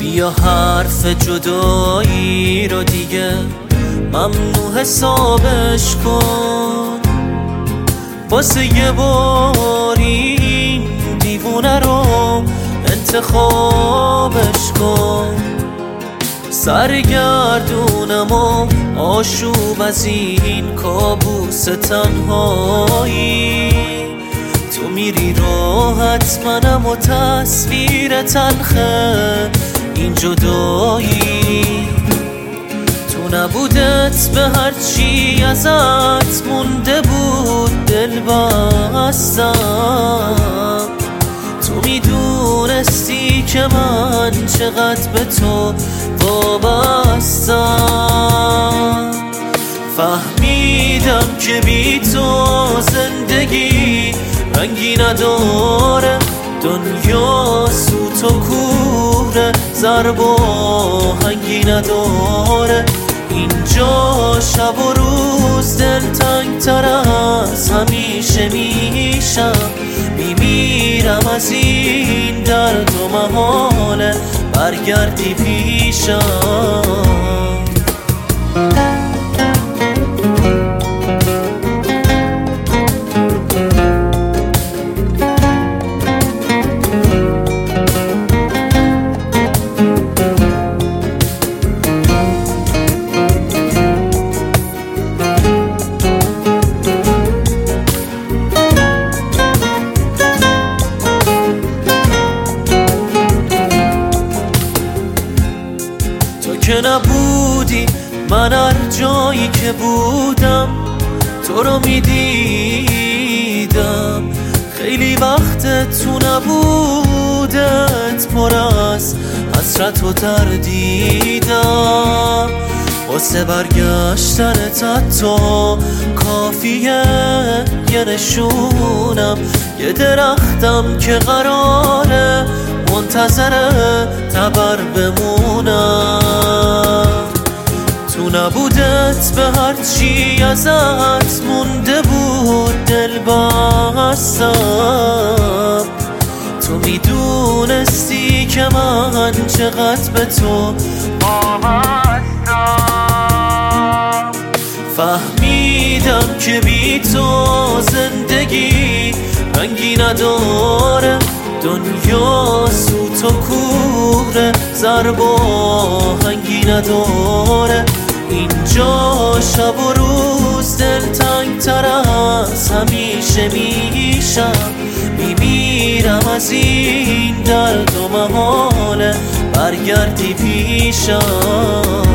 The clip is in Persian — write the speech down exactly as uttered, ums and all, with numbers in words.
بیا حرف جدایی رو دیگه ممنوع حسابش کن، واسه یه بار این دیوونه رو انتخابش کن. سرگردونم و آشوب از این کابوس تنهایی، تو میری راحت منم و تصویر تلخه این جدایی. تو نبودت به هرچی ازت مونده بود دل بستم، تو میدونستی که من چقدر به تو وابستم. فهمیدم که بی تو زندگی رنگی نداره، دنیا سوت و کوره، ضرب و هنگی نداره. اینجا شب و روز دلتنگ تر از همیشه میشم، میمیرم از این درد و محاله برگردی پیشم. که نبودی من هر جایی که بودم تو رو میدیدم، خیلی وقت تو نبودت پر از حسرت و تردیدم. واسه برگشتنت حتی کافیه یه نشونم، یه درختم که قراره منتظر تبر بمونم. تو نبودت به هرچی ازت مونده بود دل بستم، تو میدونستی که من چقدر به تو وابستم. فهمیدم که بی تو زندگی رنگی نداره، دنیا سوت و کوره، ضرب و هنگی نداره. اینجا شب و روز دلتنگ تر از همیشه میشم، میمیرم از این درد و محاله برگردی پیشم.